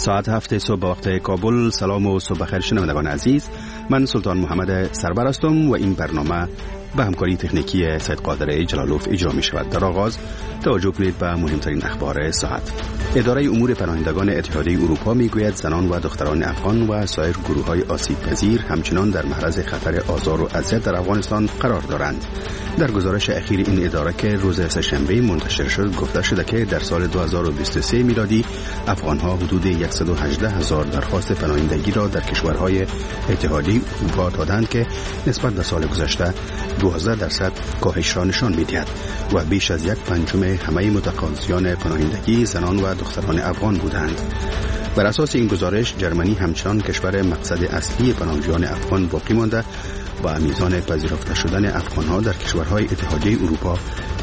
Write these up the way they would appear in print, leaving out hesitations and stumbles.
ساعت 7 صبح به وقت کابل. سلام و صبح بخیر شنوندگان عزیز، من سلطان محمد سرور هستم و این برنامه به همکاری تکنیکی سید قادر جلالوف اجرا می شود. در آغاز توجه کنید به مهمترین اخبار ساعت. اداره امور پناهندگان اتحادیه اروپا می گوید زنان و دختران افغان و سایر گروه‌های آسیب پذیر همچنان در معرض خطر آزار و اذیت در افغانستان قرار دارند. در گزارش اخیر این اداره که روز سه‌شنبه منتشر شد گفته شده که در سال 2023 میلادی افغان‌ها حدود 118,000 درخواست پناهندگی را در کشورهای اتحادیه اروپا دادند که نسبت به سال گذشته 12% کاهش را نشان می‌دهد و بیش از 1/5 همه متقاضیان پناهندگی زنان و دختران افغان بودند. بر اساس این گزارش جرمنی همچنان کشور مقصد اصلی پناهجویان افغان باقی مانده و میزان پذیرفته شدن افغان‌ها در کشورهای اتحادیه اروپا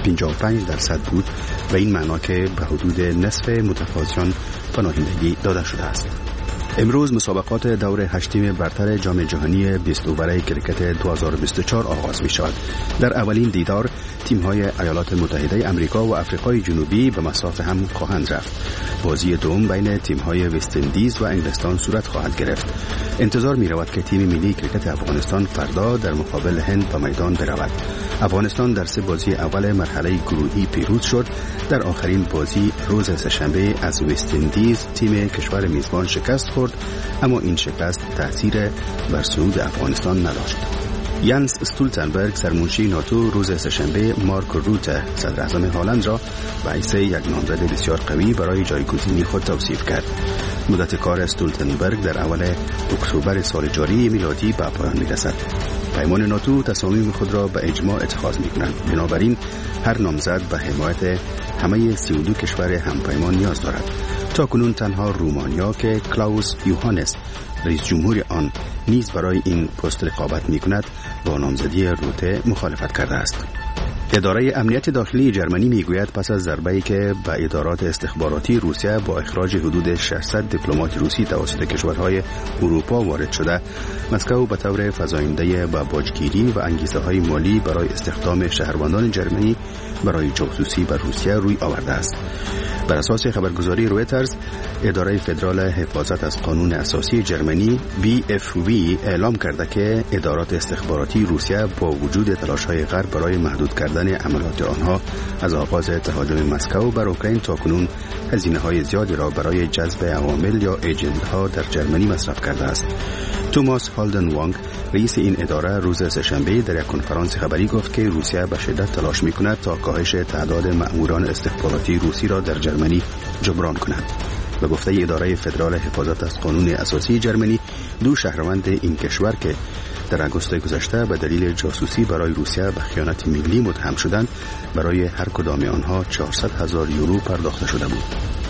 55% بود و این معنا که به حدود نصف متقاضیان پناهندگی داده شده است. امروز مسابقات دور 8 برتر جام جهانی 20 اوور کرکت 2024 آغاز می شود. در اولین دیدار تیم‌های ایالات متحده آمریکا و آفریقای جنوبی به مساف هم خواهند رفت. بازی دوم بین تیم‌های وست اندیز و انگلستان صورت خواهد گرفت. انتظار می رود که تیم ملی کرکت افغانستان فردا در مقابل هند به میدان برود. افغانستان در 3 بازی اول مرحله گروهی پیروز شد. در آخرین بازی روز سه‌شنبه از وست اندیز تیم کشور میزبان شکست خورد، اما این شکست تأثیر بر صعود افغانستان نداشت. یانس استولتنبرگ سرمنشی ناتو روز سه‌شنبه مارک روته صدر اعظم هلند را به حیث یک نامزد بسیار قوی برای جایگزینی خود توصیف کرد. مدت کار استولتنبرگ در اول اکتبر سال جاری میلادی به پایان میرسد. پیمان ناتو تصامیم خود را به اجماع اتخاذ می‌کنند. بنابراین هر نامزد به حمایت همه 32 کشور همپیمان نیاز دارد. تاکنون تنها رومانیا که کلاوس یوهانس رئیس جمهور آن نیز برای این پست رقابت می‌کند با نامزدی روته مخالفت کرده است. اداره امنیت داخلی جرمنی میگوید پس از ضربه‌ای که به ادارات استخباراتی روسیه با اخراج حدود 600 دیپلمات روسی توسط کشورهای اروپا وارد شده، مسکو به طور فزاینده به باجگیری و انگیزه‌های مالی برای استخدام شهروندان جرمنی برای جاسوسی بر روسیه روی آورده است. بر اساس خبرگزاری رویترز، اداره فدرال حفاظت از قانون اساسی جرمنی BFV اعلام کرده که ادارات استخباراتی روسیه با وجود تلاش‌های غرب برای محدود کردن عملیات آنها از آغاز تهاجم مسکو بر اوکراین تاکنون هزینه‌های زیادی را برای جذب عوامل یا ایجنت‌ها در جرمنی مصرف کرده است. توماس هالدن وانگ رئیس این اداره روز سه‌شنبه در یک کنفرانس خبری گفت که روسیه به شدت تلاش می‌کند تا کاهش تعداد مأموران استخباراتی روسی را در جرمنی جبران کند. به گفته اداره فدرال حفاظت از قانون اساسی جرمنی، 2 شهروند این کشور که در آگوست گذشته به دلیل جاسوسی برای روسیه به خیانت ملی متهم شدند، برای هر کدام آنها 400,000 یورو پرداخته شده بود.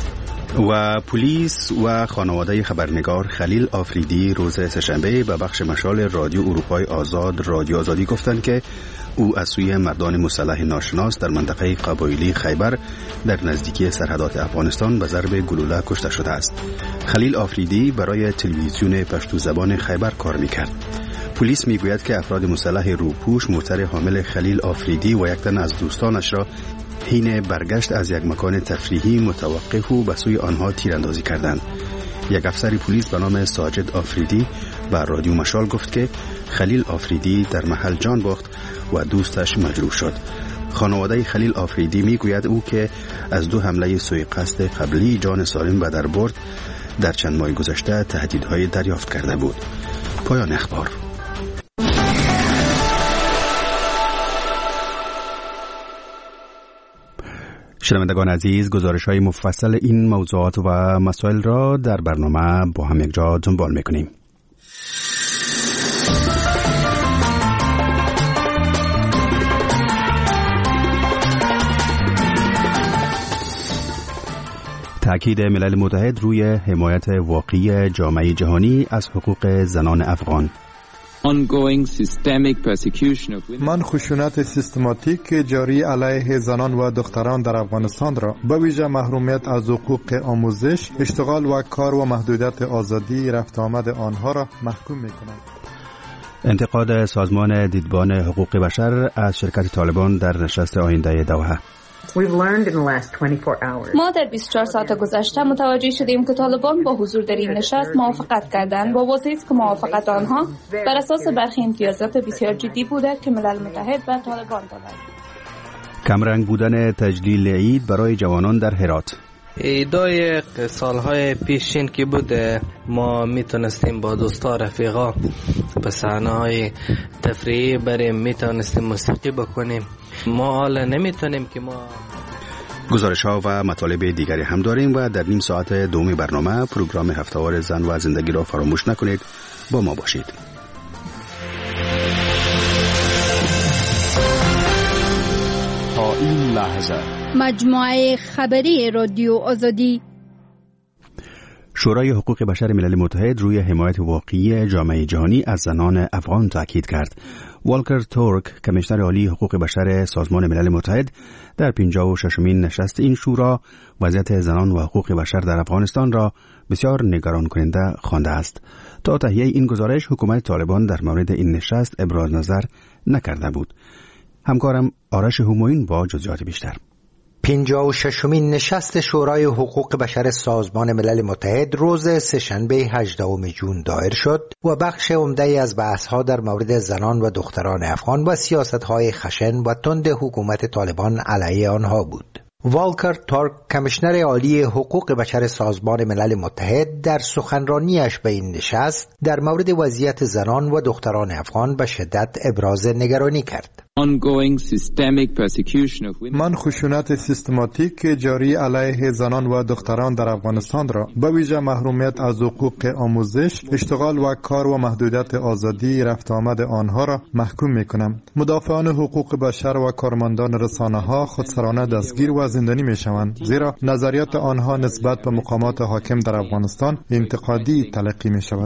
و پلیس و خانواده خبرنگار خلیل آفریدی روز سه‌شنبه به بخش مشال رادیو اروپای آزاد رادیو آزادی گفتند که او از سوی مردان مسلح ناشناس در منطقه قبایلی خیبر در نزدیکی سرحدات افغانستان به ضرب گلوله کشته شده است. خلیل آفریدی برای تلویزیون پشتو زبان خیبر کار میکرد. پلیس میگوید که افراد مسلح روپوش موتر حامل خلیل آفریدی و یک تن از دوستانش را حین برگشت از یک مکان تفریحی متوقف و به سوی آنها تیراندازی کردند. یک افسر پلیس به نام ساجد آفریدی به رادیو مشال گفت که خلیل آفریدی در محل جان باخت و دوستش مجروح شد. خانواده خلیل آفریدی میگوید او که از 2 حمله سوء قصد قبلی جان سالم به در برد در چند ماه گذشته تهدیدهای دریافت کرده بود. پایان اخبار. شنوندگان عزیز، گزارش‌های مفصل این موضوعات و مسائل را در برنامه با هم یک جا دنبال می‌کنیم. تأکید ملل متحد روی حمایت واقعی جامعه جهانی از حقوق زنان افغان. من خشونت سیستماتیک جاری علیه زنان و دختران در افغانستان را به ویژه محرومیت از حقوق آموزش، اشتغال و کار و محدودیت آزادی رفت آمد آنها را محکوم می‌کنم. انتقاد سازمان دیدبان حقوق بشر از شرکت طالبان در نشست آینده دوحه. ما در 24 ساعت گذشته متوجه شدیم که طالبان با حضور در این نشست موافقت کردند و واضح است که موافقت آنها بر اساس برخی امتیازات بسیار جدی بوده که ملل متحد به طالبان داده. کمرنگ بودن تجلیل عید برای جوانان در هرات. ایدای سالهای پیشین که بود ما میتونستیم با دوستا رفیقا به صحنه‌های تفریحی بریم، میتونستیم موسیقی بکنیم. ما حالا نمیتونیم که ما گزارش ها و مطالب دیگری هم داریم و در نیم ساعت دوم برنامه پروگرام هفته‌وار زن و زندگی را فراموش نکنید، با ما باشید. تا این لحظه مجموعه خبری رادیو آزادی. شورای حقوق بشر ملل متحد روی حمایت واقعی جامعه جهانی از زنان افغان تاکید کرد. والکر تورک، کمیشنر عالی حقوق بشر سازمان ملل متحد، در 56مین نشست این شورا وضعیت زنان و حقوق بشر در افغانستان را بسیار نگران کننده خوانده است. تا تهیه این گزارش حکومت طالبان در مورد این نشست ابراز نظر نکرده بود. همکارم آرش همایون با جزئیات بیشتر. 56مین نشست شورای حقوق بشر سازمان ملل متحد روز سه‌شنبه 18 ژوئن دایر شد و بخش عمده از بحث‌ها در مورد زنان و دختران افغان و سیاست‌های خشن و تند حکومت طالبان علیه آنها بود. والکر تورک، کمیشنر عالی حقوق بشر سازمان ملل متحد، در سخنرانیش به این نشست در مورد وضعیت زنان و دختران افغان به شدت ابراز نگرانی کرد. من خشونت سیستماتیک جاری علیه زنان و دختران در افغانستان را به ویژه محرومیت از حقوق آموزش، اشتغال و کار و محدودیت آزادی رفت آمد آنها را محکوم می‌کنم. مدافعان حقوق بشر و کارمندان رسانه‌ها خودسرانه دستگیر و زندانی می‌شوند، زیرا نظریات آنها نسبت به مقامات حاکم در افغانستان انتقادی تلقی می‌شود.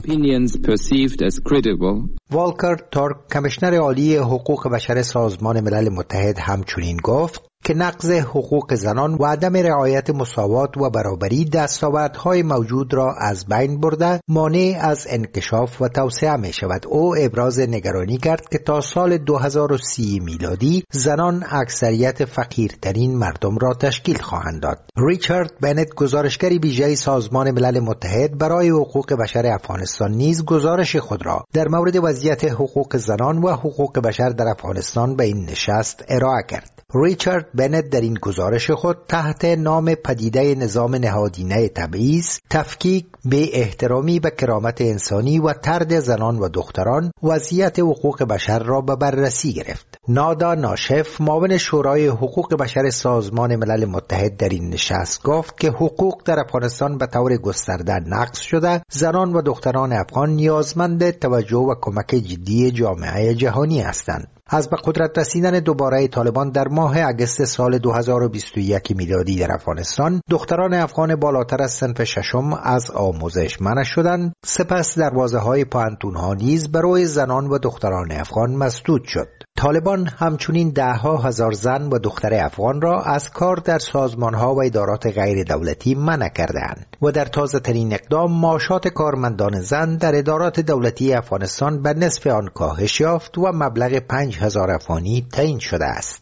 والکر تورک، کمیشنر عالی حقوق بشر سازمان ملل متحد، همچنین گفت که نقض حقوق زنان و عدم رعایت مساوات و برابری دستاوردهای موجود را از بین برده مانع از انکشاف و توسعه می شود. او ابراز نگرانی کرد که تا سال 2030 میلادی زنان اکثریت فقیرترین مردم را تشکیل خواهند داد. ریچارد بنت، گزارشگر ویژه سازمان ملل متحد برای حقوق بشر افغانستان، نیز گزارش خود را در مورد وضعیت حقوق زنان و حقوق بشر در افغانستان به این نشست ارائه کرد. ریچارد بنت در این گزارش خود تحت نام پدیده نظام نهادینه تبعیض، تفکیک، بی احترامی به کرامت انسانی و طرد زنان و دختران وضعیت حقوق بشر را به بررسی گرفت. نادا ناشف، معاون شورای حقوق بشر سازمان ملل متحد، در این نشست گفت که حقوق در افغانستان به طور گسترده نقض شده، زنان و دختران افغان نیازمند توجه و کمک جدی جامعه جهانی هستند. از به قدرت رسیدن دوباره طالبان در ماه اگست سال 2021 میلادی در افغانستان، دختران افغان بالاتر از صنف ششم از آموزش منع شدند. سپس دروازه‌های پوهنتون‌ها نیز برای زنان و دختران افغان مسدود شد. طالبان همچنین ده‌ها هزار زن و دختر افغان را از کار در سازمان‌ها و ادارات غیر دولتی منع کردند و در تازه‌ترین اقدام معاشات کارمندان زن در ادارات دولتی افغانستان به نصف آن کاهش یافت و مبلغ 5000 افغانی تعیین شده است.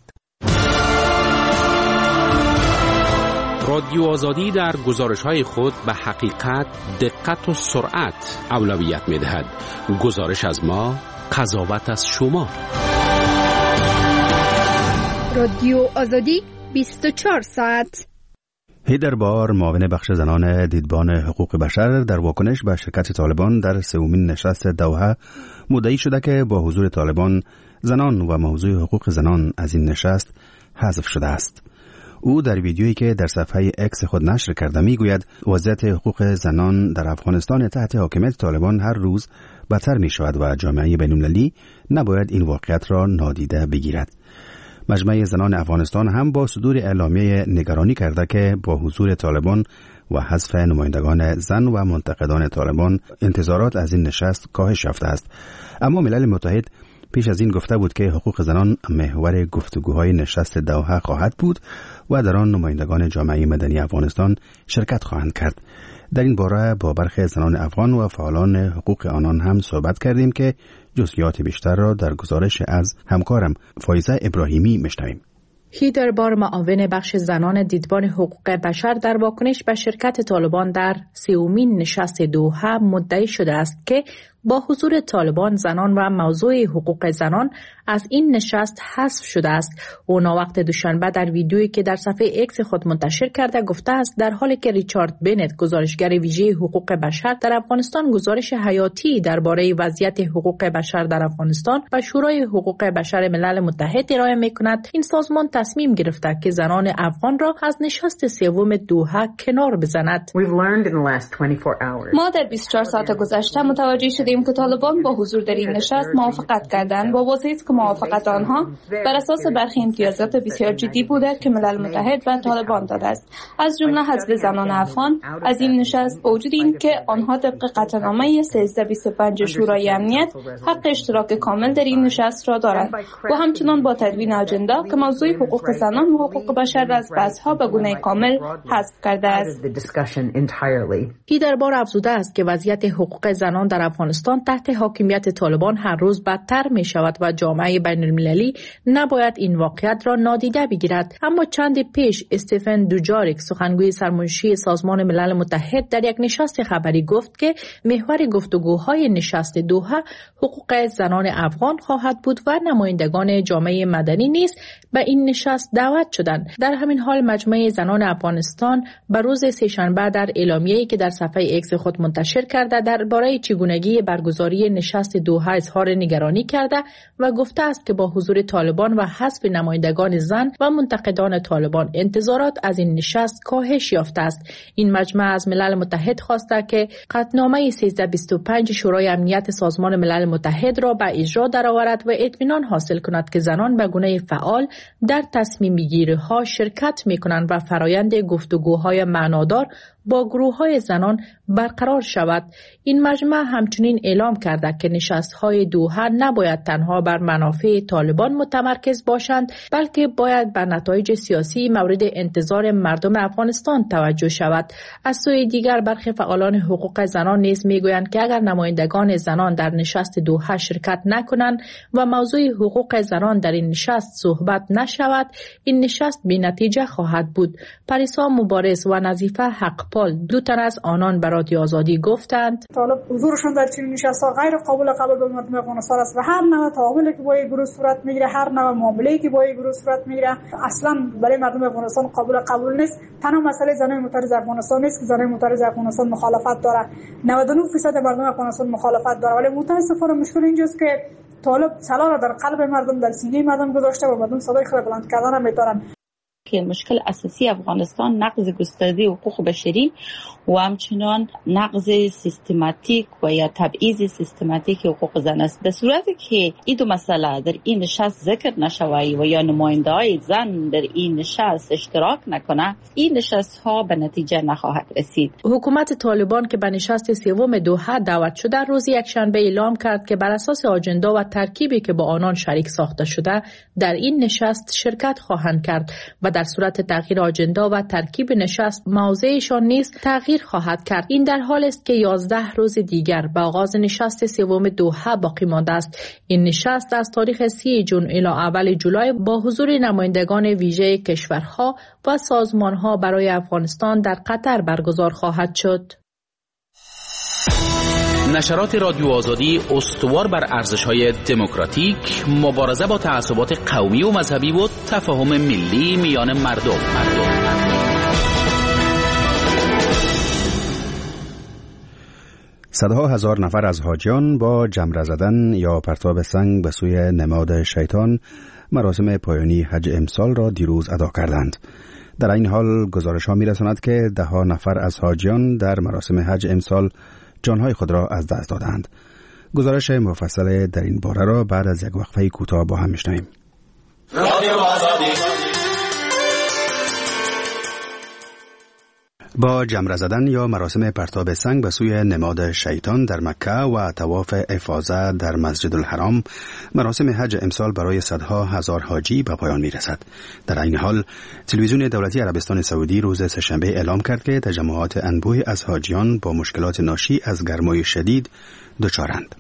رادیو آزادی در گزارش‌های خود به حقیقت، دقت و سرعت اولویت می‌دهد. گزارش از ما، قضاوت از شما. رادیو آزادی 24 ساعت. هیدر بار، معاون بخش زنان دیدبان حقوق بشر، در واکنش به شرکت طالبان در سومین نشست دوحه مدعی شده که با حضور طالبان زنان و موضوع حقوق زنان از این نشست حذف شده است. او در ویدیویی که در صفحه اکس خود نشر کرده میگوید وضعیت حقوق زنان در افغانستان تحت حاکمیت طالبان هر روز بدتر می شود و جامعه بین‌المللی نباید این واقعیت را نادیده بگیرد. مجمع زنان افغانستان هم با صدور اعلامیه نگرانی کرده که با حضور طالبان و حذف نمایندگان زن و منتقدان طالبان انتظارات از این نشست کاهش یافته است. اما ملل متحد پیش از این گفته بود که حقوق زنان محور گفتگوهای نشست دوحه خواهد بود و در آن نمایندگان جامعه مدنی افغانستان شرکت خواهند کرد. در این باره با برخی زنان افغان و فعالان حقوق آنان هم صحبت کردیم که جزئیات بیشتر را در گزارش از همکارم فایزه ابراهیمی میشنویم. هیدربار معاون بخش زنان دیدبان حقوق بشر در واکنش به شرکت طالبان در 30مین نشست دوحه مدعی شده است که با حضور طالبان زنان و موضوع حقوق زنان از این نشست حذف شده است. او وقت دوشنبه در ویدیویی که در صفحه اکس خود منتشر کرده گفته است در حالی که ریچارد بنت گزارشگر ویژه حقوق بشر در افغانستان گزارش حیاتی درباره وضعیت حقوق بشر در افغانستان و شورای حقوق بشر ملل متحد ارائه می‌کند، این سازمان تصمیم گرفته که زنان افغان را از نشست سوم دوحه کنار بزند. ما در 24 ساعت گذشته متوجه شدیم که طالبان با حضور در این نشست موافقت کردند. با واضح است که موافقت آنها بر اساس برخی امتیازات بسیار جدی بوده که ملل متحد و طالبان داده است، از جمله حذف زنان افغان از این نشست، با وجود این که آنها طبق قطعنامه 1325 شورای امنیت حق اشتراک کامل در این نشست را دارند و همچنان با تدوین اجندا که موضوع حقوق زنان و حقوق بشر از بحث‌ها به گونه کامل حذف کرده است. هیدربار افزوده است که وضعیت حقوق زنان در افغانستان تحت حاکمیت طالبان هر روز بدتر می شود و جامعه بین المللی نباید این واقعیت را نادیده بگیرد. اما چند پیش استفن دوجاریک سخنگوی سرمنشی سازمان ملل متحد در یک نشست خبری گفت که محور گفتگوهای نشست دوحه حقوق زنان افغان خواهد بود و نمایندگان جامعه مدنی نیز به این نشست دعوت شدند. در همین حال مجمع زنان افغانستان به روز سه‌شنبه در اعلامیه‌ای که در صفحه اکس خود منتشر کرده درباره چگونگی برگزاری نشست دوحه اظهار نگرانی کرده و گفته است که با حضور طالبان و حذف نمایندگان زن و منتقدان طالبان انتظارات از این نشست کاهش یافته است. این مجمع از ملل متحد خواسته که قطعنامه 1325 شورای امنیت سازمان ملل متحد را به اجرا درآورد و اطمینان حاصل کند که زنان به گونه فعال در تصمیم گیری‌ها شرکت می‌کنند و فرایند گفتگوهای معنادار با گروه‌های زنان برقرار شود. این مجمع همچنین اعلام کرده که نشست‌های دوحه نباید تنها بر منافع طالبان متمرکز باشند، بلکه باید به نتایج سیاسی مورد انتظار مردم افغانستان توجه شود. از سوی دیگر برخی فعالان حقوق زنان نیز میگویند که اگر نمایندگان زنان در نشست دوحه شرکت نکنند و موضوع حقوق زنان در این نشست صحبت نشود، این نشست بی‌نتیجه خواهد بود. پریسا مبارز و نظیفه حقپال دو تن از آنان به رادیو آزادی گفتند طالب حضورشون در چنین نشست‌ها غیر قابل قبول به مردم افغانستان است و هر نوع تعاملی که با این گروه صورت میگیره، هر نوع معامله‌ای که با این گروه صورت میگیره اصلا برای مردم افغانستان قابل قبول نیست. تنها مسئله زنان معترض افغانستان نیست که زنان معترض افغانستان مخالفت داره، 99% مردم افغانستان مخالفت داره، ولی متأسفانه مشکل اینجاست که طالب سلا را در قلب مردم، در سینه مردم گذاشته و مردم صدای خود بلند کردن نمی‌تونن. که مشکل اساسی افغانستان نقض گسترده حقوق بشری و همچنان نقض سیستماتیک و یا تبعیض سیستماتیک حقوق زن است. در صورتی که این دو مسئله در این نشست ذکر نشود و یا نماینده‌های زن در این نشست اشتراک نکنه، این نشست ها به نتیجه نخواهد رسید. حکومت طالبان که به نشست سوم دوحه دعوت شده روز یکشنبه اعلام کرد که بر اساس آجندا و ترکیبی که با آنان شریک ساخته شده در این نشست شرکت خواهند کرد و در صورت تغییر آجندا و ترکیب نشست موضعشان نیز تغییر خواهد کرد. این در حال است که 11 روز دیگر به آغاز نشست سوم دوحه باقی مانده است. این نشست از تاریخ 30 ژوئن الی اول جولای با حضور نمایندگان ویژه کشورها و سازمانها برای افغانستان در قطر برگزار خواهد شد. نشرات رادیو آزادی استوار بر ارزش‌های دموکراتیک، مبارزه با تعصبات قومی و مذهبی و تفاهم ملی میان مردم. صدها هزار نفر از حاجیان با جمره زدن یا پرتاب سنگ به سوی نماد شیطان مراسم پایانی حج امسال را دیروز ادا کردند. در این حال گزارش‌ها می‌رساند که ده‌ها نفر از حاجیان در مراسم حج امسال جانهای خود را از دست دادند. گزارش مفصل در این باره را بعد از یک وقفه کوتاه با هم میشنویم. با جمره زدن یا مراسم پرتاب سنگ به سوی نماد شیطان در مکه و طواف افاضه در مسجد الحرام مراسم حج امسال برای صدها هزار حاجی به پایان میرسد. در این حال تلویزیون دولتی عربستان سعودی روز سه‌شنبه اعلام کرد که تجمعات انبوهی از حاجیان با مشکلات ناشی از گرمای شدید دچارند.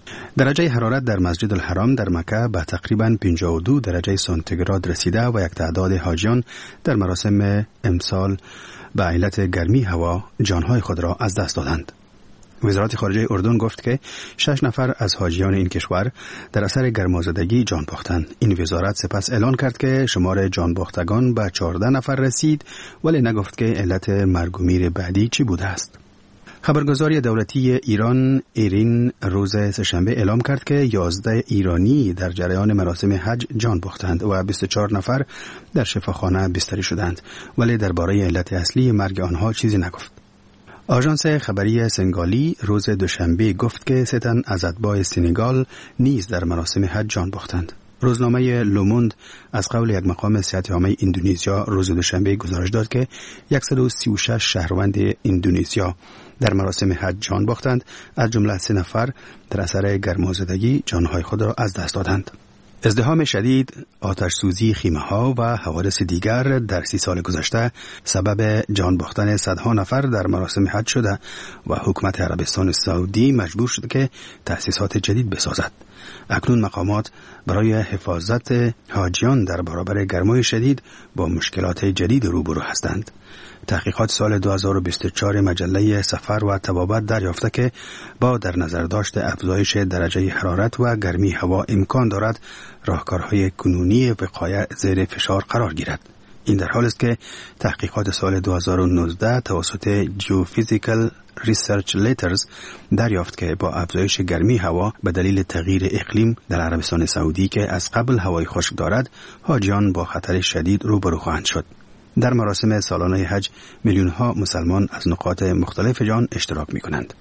درجه حرارت در مسجد الحرام در مکه به تقریباً 52 درجه سانتیگراد رسیده و یک تعداد حاجیان در مراسم امسال به علت گرمی هوا جانهای خود را از دست دادند. وزارت خارجه اردن گفت که 6 نفر از حاجیان این کشور در اثر گرمازدگی جان باختند. این وزارت سپس اعلان کرد که شمار جان باختگان به 14 نفر رسید، ولی نگفت که علت مرگ و میر بعدی چی بوده است. خبرگزاری دولتی ایران ایرین روز سه‌شنبه اعلام کرد که 11 ایرانی در جریان مراسم حج جان باختند و 24 نفر در شفاخانه بستری شدند، ولی درباره علت اصلی مرگ آنها چیزی نگفت. آژانس خبری سنگالی روز دوشنبه گفت که 3 تن از اتباع سنگال نیز در مراسم حج جان باختند. روزنامه لوموند از قول یک مقام صحت عامه اندونزیا روز دوشنبه گزارش داد که 136 شهروند اندونزیا در مراسم حج جان باختند، از جمله 3 نفر در اثر گرمازدگی جانهای خود را از دست دادند. ازدحام شدید، آتش سوزی خیمه‌ها و حوادث دیگر در 30 سال گذشته سبب جان باختن صدها نفر در مراسم حج شده و حکومت عربستان سعودی مجبور شد که تأسیسات جدید بسازد. اکنون مقامات برای حفاظت حاجیان در برابر گرمای شدید با مشکلات جدید روبرو هستند. تحقیقات سال 2024 مجله سفر و طبابت دریافته که با در نظر داشت افزایش درجه حرارت و گرمی هوا امکان دارد راهکارهای کنونی وقایع زیر فشار قرار گیرد. این در حالی است که تحقیقات سال 2019 توسط Geophysical Research Letters دریافت که با افزایش گرمی هوا به دلیل تغییر اقلیم در عربستان سعودی که از قبل هوای خشک دارد، حاجیان با خطر شدید روبرو خواهند شد. در مراسم سالانه حج میلیون‌ها مسلمان از نقاط مختلف جهان اشتراک می‌کنند.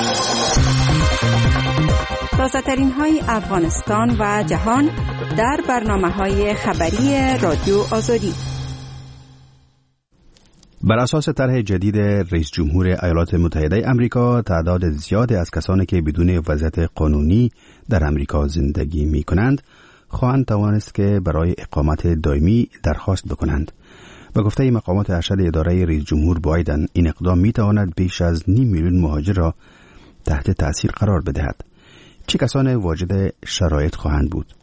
تازه‌ترین های افغانستان و جهان در برنامه‌های خبری رادیو آزادی. بر اساس طرح جدید رئیس جمهور ایالات متحده آمریکا، تعداد زیادی از کسانی که بدون وضعیت قانونی در آمریکا زندگی می‌کنند خواهند توانست که برای اقامت دائمی درخواست بکنند. به گفته مقامات ارشد اداره رئیس جمهور بایدن، این اقدام می‌تواند بیش از 5 میلیون مهاجر را تحت تأثیر قرار بدهد. چه کسانی واجد شرایط خواهند بود؟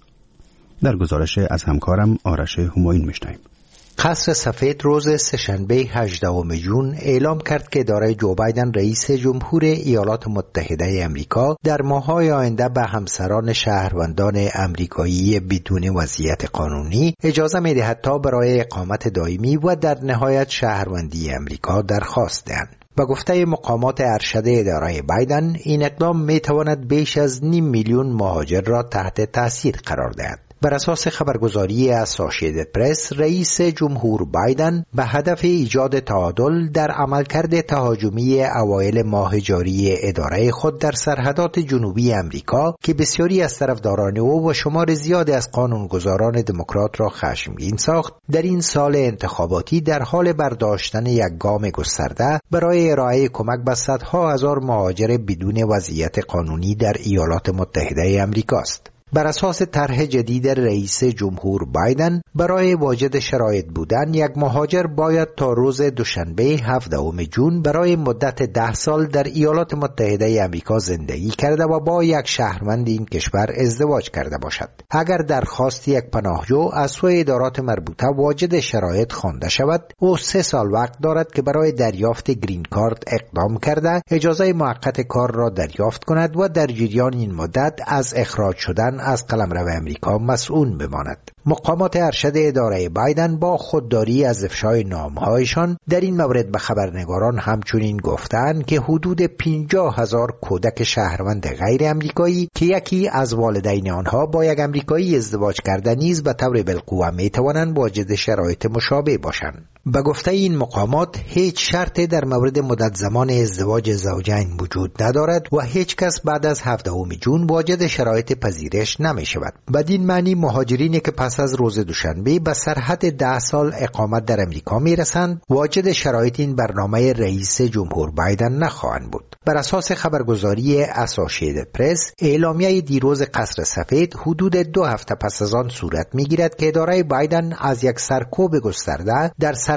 در گزارش از همکارم آرش همایون می‌شنویم. قصر سفید روز سه‌شنبه 18 ژوئن اعلام کرد که اداره جو بایدن رئیس جمهور ایالات متحده آمریکا در ماه‌های آینده به همسران شهروندان آمریکایی بدون وضعیت قانونی اجازه می‌دهد تا برای اقامت دائمی و در نهایت شهروندی آمریکا درخواست دهند. با گفته مقامات ارشد اداره بایدن، این اقدام می‌تواند بیش از 5 میلیون مهاجر را تحت تأثیر قرار دهد. بر اساس خبرگزاری اسوسییتد پرس، رئیس جمهور بایدن به هدف ایجاد تعادل در عملکرد تهاجمی اوایل ماه جاری اداره خود در سرحدات جنوبی آمریکا که بسیاری از طرفداران او و شمار زیادی از قانونگذاران دموکرات را خشمگین ساخت، در این سال انتخاباتی در حال برداشتن یک گام گسترده برای ارائه کمک به صدها هزار مهاجر بدون وضعیت قانونی در ایالات متحده آمریکا است. بر اساس طرح جدید رئیس جمهور بایدن، برای واجد شرایط بودن یک مهاجر باید تا روز دوشنبه 17 ژوئن برای مدت 10 سال در ایالات متحده آمریکا زندگی کرده و با یک شهروند این کشور ازدواج کرده باشد. اگر درخواست یک پناهجو از سوی ادارات مربوطه واجد شرایط خوانده شود، او 3 سال وقت دارد که برای دریافت گرین کارت اقدام کرده اجازه موقت کار را دریافت کند و در جریان این مدت از اخراج شدن از قلمرو امریکا مسئول بماند. مقامات ارشد اداره بایدن با خودداری از افشای نامهایشان در این مورد به خبرنگاران همچنین گفتند که حدود 50,000 کودک شهروند غیر امریکایی که یکی از والدین آنها با یک امریکایی ازدواج کرده نیز به طور بالقوه میتوانند واجد شرایط مشابه باشند. به گفته این مقامات، هیچ شرطی در مورد مدت زمان ازدواج زوجین وجود ندارد و هیچ کس بعد از 17 ژوئن واجد شرایط پذیرش نمی شود. بدین معنی مهاجرینی که پس از روز دوشنبه به سرحد 10 سال اقامت در امریکا می رسند واجد شرایط این برنامه رئیس جمهور بایدن نخواهند بود. بر اساس خبرگزاری اسوسییتد پرس، اعلامیه دیروز قصر سفید حدود 2 هفته پس از آن صورت می گیرد که اداره بایدن از یک سرکوب گسترده در سرحد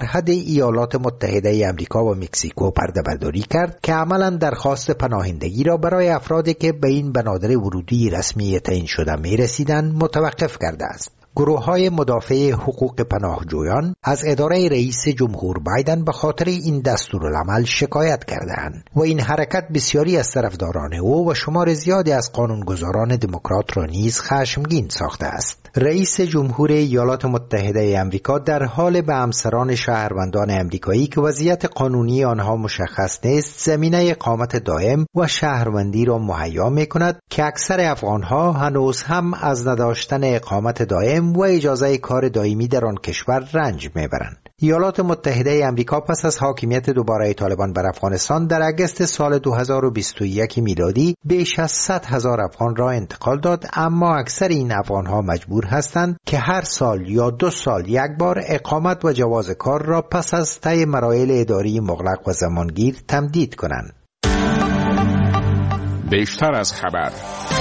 حد ایالات متحده ای آمریکا و مکزیکو پرده برداری کرد که عملاً درخواست پناهندگی را برای افرادی که به این بنادر ورودی رسمی تعیین شده می‌رسیدند متوقف کرده است. گروه‌های مدافع حقوق پناهجویان از اداره رئیس جمهور بایدن به خاطر این دستورالعمل شکایت کردند و این حرکت بسیاری از طرفداران او و شمار زیادی از قانونگذاران دموکرات را نیز خشمگین ساخته است. رئیس جمهور ایالات متحده آمریکا در حال به همسران شهروندان آمریکایی که وضعیت قانونی آنها مشخص نیست زمینه اقامت دائم و شهروندی را مهیا می‌کند که اکثر افغان‌ها هنوز هم از نداشتن اقامت دائم و اجازه کار دائمی در آن کشور رنج میبرند. ایالات متحده آمریکا پس از حاکمیت دوباره طالبان بر افغانستان در اگست سال 2021 میلادی بیش از 100,000 افغان را انتقال داد، اما اکثر این افغانها مجبور هستند که هر سال یا 2 سال یک بار اقامت و جواز کار را پس از طی مراحل اداری مغلق و زمانگیر تمدید کنند. بیشتر از خبر.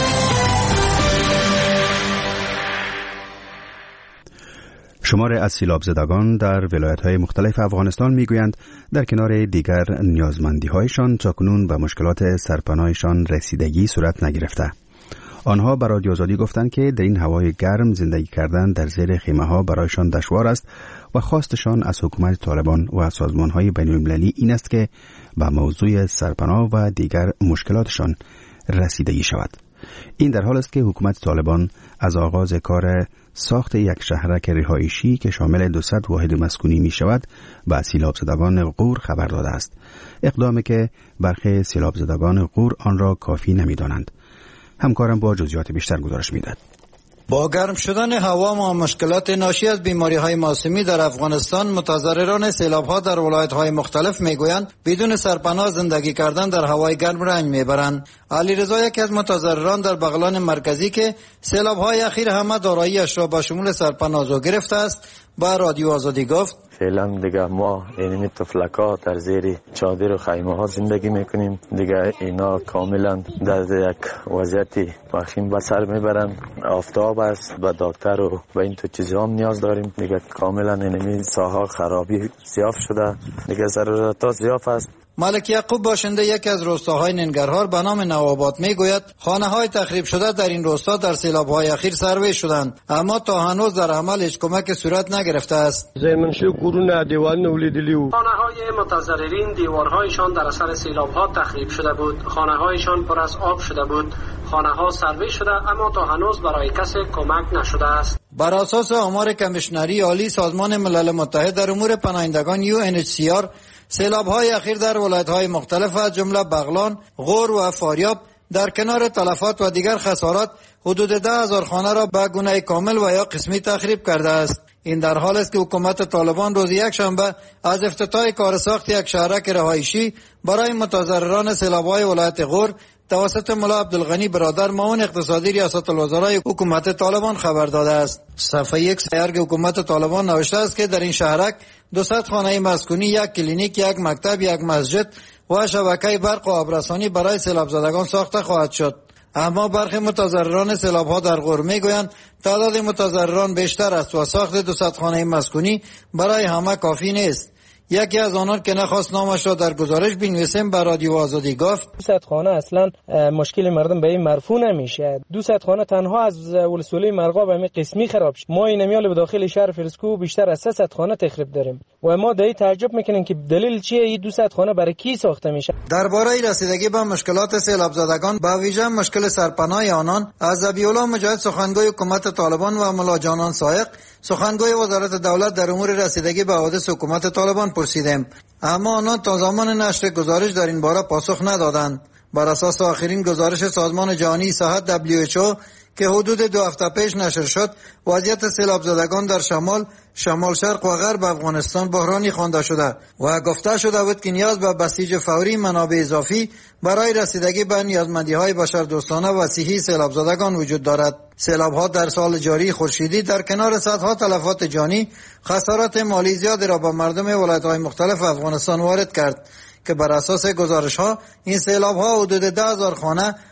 شمار از سیلاب زدگان در ولایت‌های مختلف افغانستان میگویند در کنار دیگر نیازمندی‌هایشان تاکنون به مشکلات سرپناهشان رسیدگی صورت نگرفته. آنها به رادیو آزادی گفتند که در این هوای گرم زندگی کردن در زیر خیمه‌ها برایشان دشوار است و خواستشان از حکومت طالبان و سازمان‌های بین‌المللی این است که به موضوع سرپناه و دیگر مشکلاتشان رسیدگی شود. این در حال است که حکومت طالبان از آغاز کار ساخت یک شهرک رهایشی که شامل 200 واحد مسکونی می شود به سیلاب زدگان غور خبر داده است. اقدامی که برخی سیلاب زدگان غور آن را کافی نمی دانند. همکارم با جزئیات بیشتر گزارش می دهد. با گرم شدن هوا و مشکلات ناشی از بیماری‌های موسمی در افغانستان، متضرران سیلاب‌ها در ولایت‌های مختلف می‌گویند بدون سرپناه زندگی کردن در هوای گرم رنج می‌برند. علیرضا یکی از متضرران در بغلان مرکزی که سیلاب‌های اخیر همه دارایی‌اش را به شمول سرپناه گرفته است، با رادیو آزادی گفت: فعلا دیگه ما این تفلک‌ها در زیر چادر و خیمه‌ها زندگی میکنیم. دیگه اینا کاملا در یک وضعیت وخیم به سر میبرن. آفتاب است، به دکتر و به این تو چیزها هم نیاز داریم. دیگه کاملا این ساحه خرابی زیاد شده. دیگه ضرورت‌ها زیاد است. ملک یعقوب باشنده یکی از روستاهای ننگرهار به نام نوآباد میگوید خانه‌های تخریب شده در این روستا در سیلاب‌های اخیر سروی شدند، اما تا هنوز در عمل هیچ کمک صورت نگرفته است. زمینشو کورونه دیوار نولیدلی و خانه‌های متضررین دیوارهایشان در اثر سیلاب‌ها تخریب شده بود، خانه‌هایشان پر از آب شده بود، خانه‌ها سروی شده اما تا هنوز برای کسی کمک نشده است. بر اساس آمار کمیشنری عالی سازمان ملل متحد در امور پناهندگان UNHCR، سیلاب‌های اخیر در ولایت‌های مختلف از جمله بغلان، غور و فاریاب در کنار تلفات و دیگر خسارات حدود 10,000 خانه را به گونه کامل و یا قسمی تخریب کرده است. این در حال است که حکومت طالبان روز یکشنبه از افتتاح کار ساخت یک شهرک رهایشی برای متضرران سیلاب‌های ولایت غور توسط ملا عبدالغنی برادر معاون اقتصادی ریاست الوزرای حکومت طالبان خبر داده است. صفحه یک سیارگ حکومت طالبان نوشته است که در این شهرک 200 خانه مسکونی، یک کلینیک، یک مکتب، یک مسجد و شبکه برق و آبرسانی برای سیلاب زدگان ساخته خواهد شد. اما برخی متضرران سیلاب‌ها در غور میگویند تعداد متضرران بیشتر است و ساخت 200 خانه مسکونی برای همه کافی نیست. یکی از آنان که نخواست نامش را در گزارش بنویسیم به رادیو آزادی گفت: 200 خانه اصلا مشکل مردم به این مرفوع نمیشه. 200 خانه تنها از ولسوالی مرغاب همین قسمی خراب شد. ما این میال به داخل شهر فرسکو بیشتر از 300 خانه تخریب داریم و ما دایی تعجب میکنیم که دلیل چیه این 200 خانه برای کی ساخته میشه. درباره رسیدگی به مشکلات سیلاب زدگان با ویژه مشکل سرپناه آنان از ذبیح‌الله مجاهد سخنگوی حکومت طالبان و ملا جانان سائق سخنگوی وزارت دولت در امور رسیدگی به حوادث حکومت طالبان پرسیدیم، اما آنان تا زمان نشر گزارش در این باره پاسخ ندادند. بر اساس آخرین گزارش سازمان جهانی صحت WHO که حدود 2 هفته پیش نشر شد، وضعیت سیلاب زدگان در شمال شرق و غرب افغانستان بحرانی خوانده شده و گفته شده بود که نیاز به بسیج فوری منابع اضافی برای رسیدگی به نیازمندی‌های بشردوستانه و صحی سیلاب زدگان وجود دارد. سیلاب‌ها در سال جاری خورشیدی در کنار صدها تلفات جانی خسارات مالی زیادی را به مردم ولایت‌های مختلف افغانستان وارد کرد که بر اساس گزارش‌ها این سیلاب‌ها حدود 10,000 خانه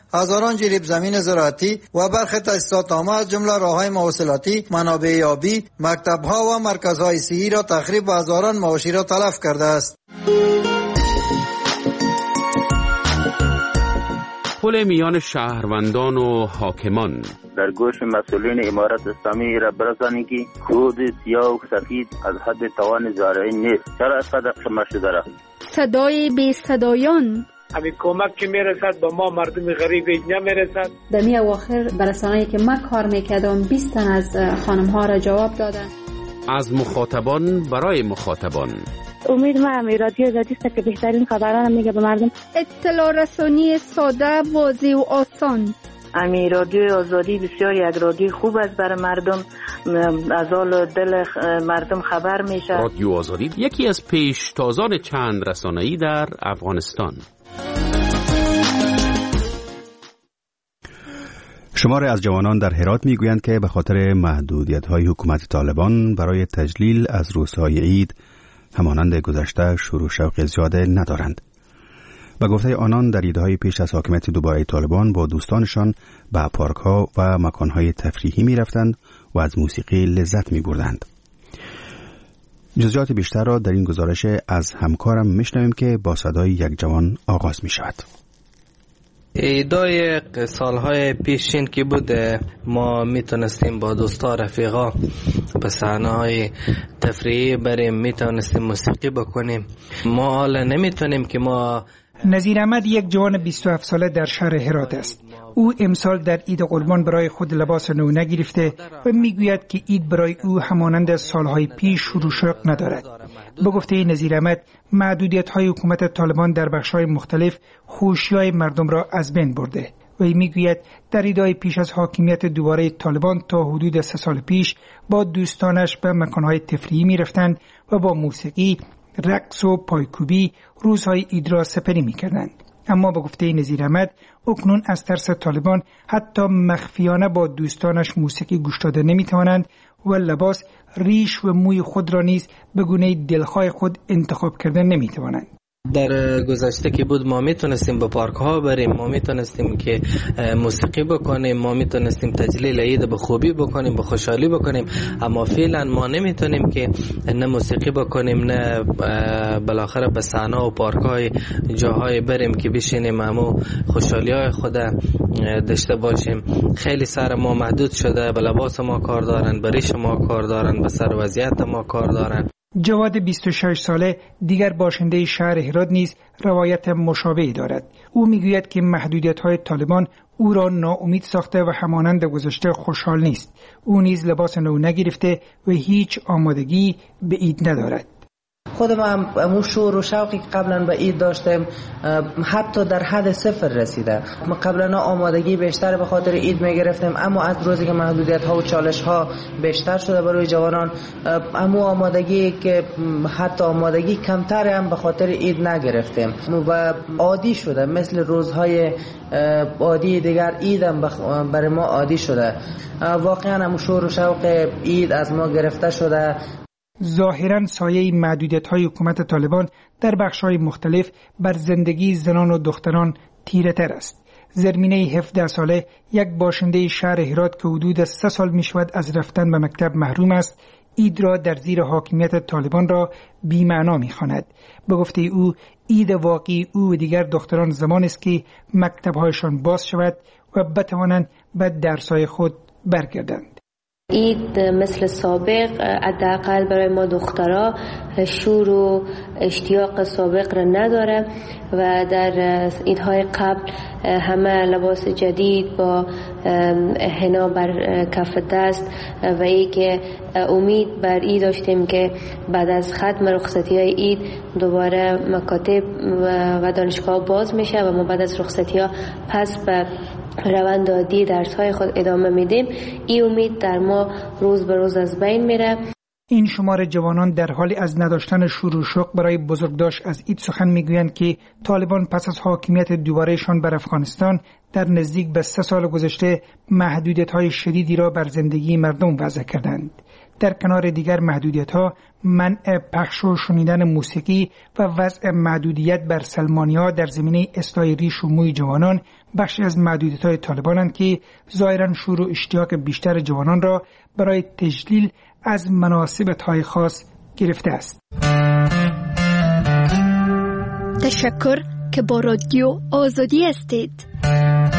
هزاران جریب زمین زراعتی و برخی تاسیسات عامه از جمله راههای مواصلاتی، منابع آبی، مکتب‌ها و مرکزهای صحی را تخریب و هزاران مواشی را تلف کرده است. پل میان شهروندان و حاکمان در گوش مسئولین امارت اسلامی را برسانید که کود سیاه و سفید از حد توان زارعین نیست. چرا اینقدر شما شده را؟ صدای بی صدایان، همین کمک که میرسد به ما مردم غریب نمیرسد. در می اواخر برسانه‌ای که من کار میکردم 20 تن از خانم ها را جواب دادن. از مخاطبان برای مخاطبان. امید ما رادیو آزادی است که بهترین خبران میگه به مردم. اطلاع رسانی ساده، واضح و آسان. رادیو آزادی بسیار یک رادیو خوب است برای مردم، از حال دل مردم خبر میشه. رادیو آزادی یکی از پیشتازان چند رسانه‌ای در افغانستان. شماری از جوانان در هرات میگویند که به خاطر محدودیت‌های حکومت طالبان برای تجلیل از روزهای عید همانند گذشته شور و شوق زیاد ندارند. به گفته آنان در عیدهای پیش از حاکمیت دوباره طالبان با دوستانشان به پارک‌ها و مکان‌های تفریحی می‌رفتند و از موسیقی لذت می‌بردند. جزئیات بیشتر را در این گزارش از همکارم میشنویم که با صدای یک جوان آغاز می‌شود. عیدای سالهای پیشین که بود ما میتونستیم با دوستا رفیقا به صحنه‌های تفریحی بریم، میتونستیم موسیقی بکنیم. ما حالا نمیتونیم که ما. نظیر احمد یک جوان 27 ساله در شهر هرات است. او امسال در عید قربان برای خود لباس نو نگرفته و میگوید که عید برای او همانند سالهای پیش شور و شوق ندارد. به گفته نظیر احمد محدودیت‌های حکومت طالبان در بخش‌های مختلف خوشی‌های مردم را از بین برده و میگوید در عیدهای پیش از حاکمیت دوباره طالبان تا حدود 3 سال پیش با دوستانش به مکان‌های تفریحی می‌رفتند و با موسیقی، رقص و پایکوبی روزهای عید را سپری می‌کردند. اما به گفته نظیر احمد اکنون از ترس طالبان حتی مخفیانه با دوستانش موسیقی گوش داده نمی‌توانند و لباس، ریش و موی خود را نیز به گونه دلخواه خود انتخاب کردن نمی‌توانند. در گذشته که بود ما میتونستیم به پارک ها بریم، ما میتونستیم که موسیقی بکنیم، ما میتونستیم تجلیل عید به خوبی بکنیم، به خوشحالی بکنیم، اما فعلا ما نمیتونیم که نه موسیقی بکنیم نه بالاخره به صحنه و پارک های جاهای بریم که بشینیم همو خوشحالی های خود داشته باشیم. خیلی سر ما محدود شده، به لباس ما کار دارن، به ریش ما کار دارن، به سر وضعیت ما کار دارن. جواد 26 ساله دیگر باشنده شهر هرات نیز روایت مشابهی دارد. او میگوید که محدودیت‌های طالبان او را ناامید ساخته و همانند گذشته خوشحال نیست. او نیز لباس نو نگرفته و هیچ آمادگی به عید ندارد. خودم هم اون شور و شوقی که قبلا به عید داشتم حتی در حد صفر رسیده. ما قبلا آمادگی بیشتر به خاطر عید میگرفتیم، اما از روزی که محدودیت ها و چالش ها بیشتر شده برای جوانان، اما آمادگی که حتی آمادگی کمتر هم به خاطر عید نگرفتیم و عادی شده، مثل روزهای عادی دیگر عید هم برای ما عادی شده. واقعا هم شور و شوق عید از ما گرفته شده. ظاهراً سایه محدودیت‌های حکومت طالبان در بخش‌های مختلف بر زندگی زنان و دختران تیره تر است. زرمینه 17 ساله یک باشنده شهر هرات که حدود 3 سال می‌شود از رفتن به مکتب محروم است، عید را در زیر حاکمیت طالبان را بی‌معنا می‌خواند. به گفته او عید واقعی او و دیگر دختران زمان است که مکتب‌هایشان باز شود و بتوانند به درس‌های خود برگردند. عید مثل سابق حداقل برای ما دخترها شور و اشتیاق سابق را نداره و در عیدهای قبل همه لباس جدید با حنا بر کف دست و ای که امید بر عید داشتیم که بعد از ختم رخصتی های عید دوباره مکاتب و دانشگاه باز میشه و ما بعد از رخصتی ها پس به روند عادی درس‌های خود ادامه میدیم. این امید در ما روز به روز از بین میره. این شمار جوانان در حال از نداشتن شور و شوق برای بزرگداشت از عید سخن میگویند که طالبان پس از حاکمیت دوبارهشان بر افغانستان در نزدیک به 3 سال گذشته محدودیت‌های شدیدی را بر زندگی مردم وضع کردند. در کنار دیگر محدودیت‌ها، منع پخش و شنیدن موسیقی و وضع محدودیت بر سلمانی‌ها در زمینه اصلاح ریش و موی جوانان بخشی از محدودیت‌های طالبانند که ظاهراً شور و اشتیاق بیشتر جوانان را برای تجلیل از مناسبت‌های خاص گرفته است. تشکر که با رادیو آزادی هستید.